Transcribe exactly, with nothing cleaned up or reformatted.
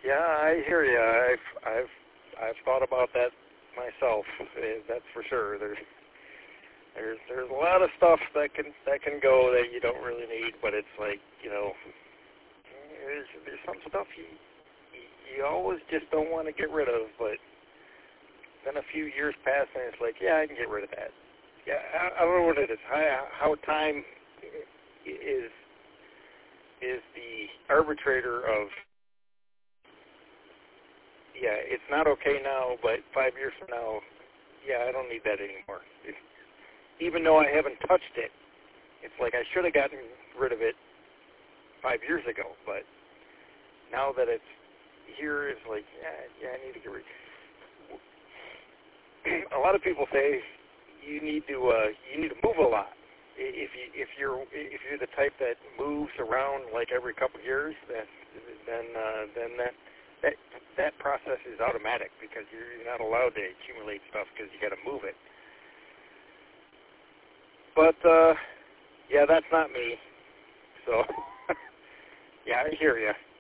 Yeah, I hear you. I've I've I've thought about that myself. That's for sure. There's there's there's a lot of stuff that can that can go that you don't really need, but it's like, you know, there's there's some stuff you you always just don't want to get rid of, but then a few years pass and it's like, yeah, I can get rid of that. Yeah, I, I don't know what it is. How, how time is is the arbitrator of, yeah, it's not okay now, but five years from now, yeah, I don't need that anymore. It, even though I haven't touched it, it's like I should have gotten rid of it five years ago, but now that it's here, it's like, yeah, yeah, I need to get rid of it. A lot of people say you need to uh, you need to move a lot. If you if you're if you're the type that moves around like every couple of years, then then uh, then that that that process is automatic because you're not allowed to accumulate stuff because you got to move it. But uh, yeah, that's not me. So yeah, I hear you.